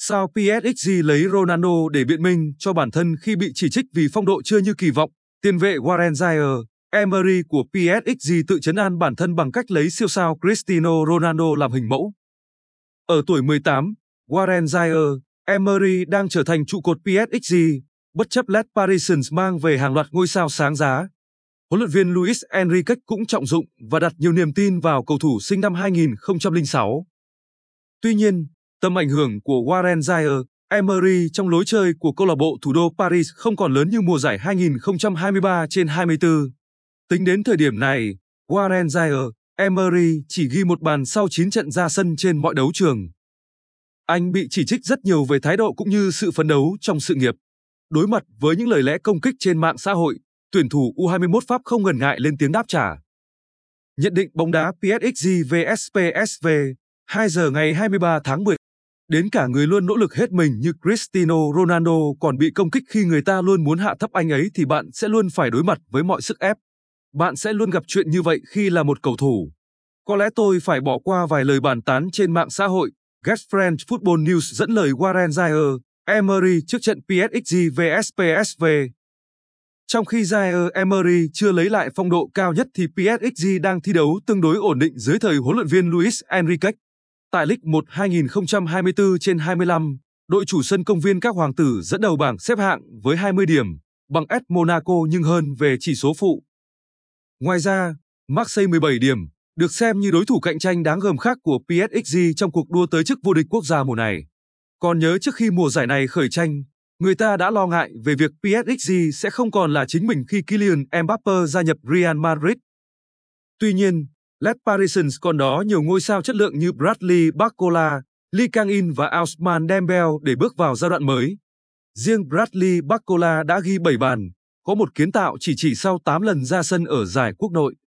Sao PSG lấy Ronaldo để biện minh cho bản thân khi bị chỉ trích vì phong độ chưa như kỳ vọng? Tiền vệ Warren Zaïre-Emery của PSG tự trấn an bản thân bằng cách lấy siêu sao Cristiano Ronaldo làm hình mẫu. Ở tuổi 18, Warren Zaïre-Emery đang trở thành trụ cột PSG, bất chấp Les Parisiens mang về hàng loạt ngôi sao sáng giá. Huấn luyện viên Luis Enrique cũng trọng dụng và đặt nhiều niềm tin vào cầu thủ sinh năm 2006. Tuy nhiên, tầm ảnh hưởng của Warren Zaïre-Emery trong lối chơi của câu lạc bộ thủ đô Paris không còn lớn như mùa giải 2023/24. Tính đến thời điểm này, Warren Zaïre-Emery chỉ ghi một bàn sau 9 trận ra sân trên mọi đấu trường. Anh bị chỉ trích rất nhiều về thái độ cũng như sự phấn đấu trong sự nghiệp. Đối mặt với những lời lẽ công kích trên mạng xã hội, tuyển thủ U21 Pháp không ngần ngại lên tiếng đáp trả. Nhận định bóng đá PSG vs PSV, 2 giờ ngày 23 tháng 10. Đến cả người luôn nỗ lực hết mình như Cristiano Ronaldo còn bị công kích khi người ta luôn muốn hạ thấp anh ấy thì bạn sẽ luôn phải đối mặt với mọi sức ép. Bạn sẽ luôn gặp chuyện như vậy khi là một cầu thủ. Có lẽ tôi phải bỏ qua vài lời bàn tán trên mạng xã hội. Get French Football News dẫn lời Warren Zaïre-Emery trước trận PSG vs PSV. Trong khi Zaïre-Emery chưa lấy lại phong độ cao nhất thì PSG đang thi đấu tương đối ổn định dưới thời huấn luyện viên Luis Enrique. Tại League 1 2024/25, đội chủ sân công viên các hoàng tử dẫn đầu bảng xếp hạng với 20 điểm, bằng AS Monaco nhưng hơn về chỉ số phụ. Ngoài ra, Marseille 17 điểm, được xem như đối thủ cạnh tranh đáng gờm khác của PSG trong cuộc đua tới chức vô địch quốc gia mùa này. Còn nhớ trước khi mùa giải này khởi tranh, người ta đã lo ngại về việc PSG sẽ không còn là chính mình khi Kylian Mbappé gia nhập Real Madrid. Tuy nhiên, Les Parisiens còn đó nhiều ngôi sao chất lượng như Bradley Barcola, Lee Kang-in và Ousmane Dembélé để bước vào giai đoạn mới. Riêng Bradley Barcola đã ghi 7 bàn, có một kiến tạo chỉ sau 8 lần ra sân ở giải quốc nội.